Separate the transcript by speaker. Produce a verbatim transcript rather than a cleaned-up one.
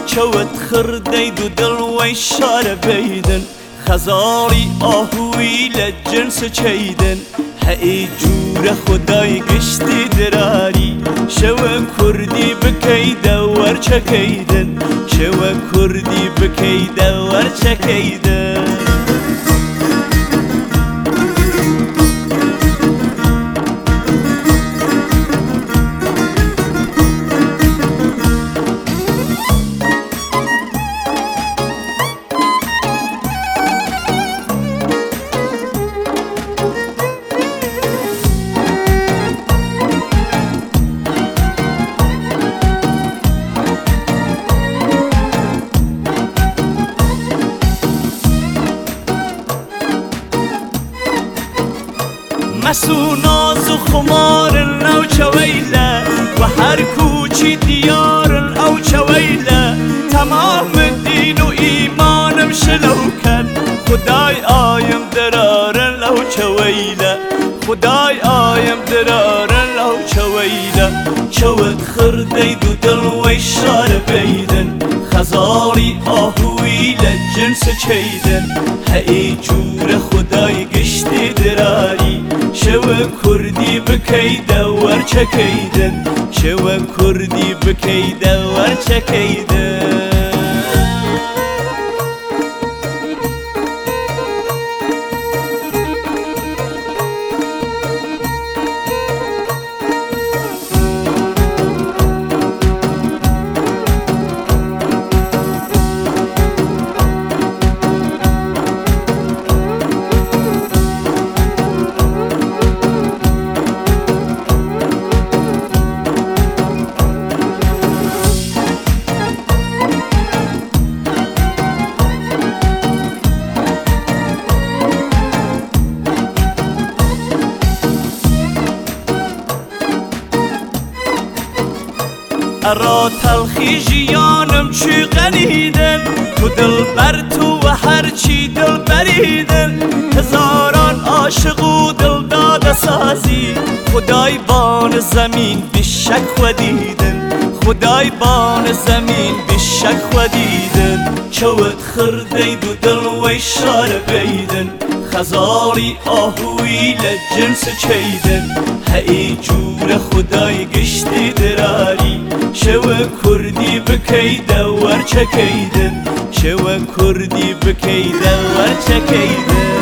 Speaker 1: چوت خردید و دلوی شار بیدن خزاری آهوی لجنس چیدن هی جور خدای گشتی دراری شو کردی بکی دور چکیدن شو کردی بکی دور چکیدن مسو ناز و خمار او چویله و هر کوچی دیار او چویله تمام دین و ایمانم شلو کن خدای آیم درار لو چویله خدای آیم درار لو چویله چوت خردید و دلوی شار بیدن خزاری آهوی لجنس چیدن هی جور خدای گشتی دراری شو کردی بکی دور چکیدن شو کردی بکی دور چکیدن ارا تلخی جیانم چی غنیدن تو دل بر تو و هر چی دل بریدن هزاران عاشق و دل داده سازی خدای بان زمین بشک خودیدن خدای بان زمین بشک خودیدن چوت خردید و دل وی شار بیدن خزاری آهوی لجنس چیدن هی جور خدای گشتی دراری شو کردی بکی دور چکیدن شو کردی بکی دور چکیدن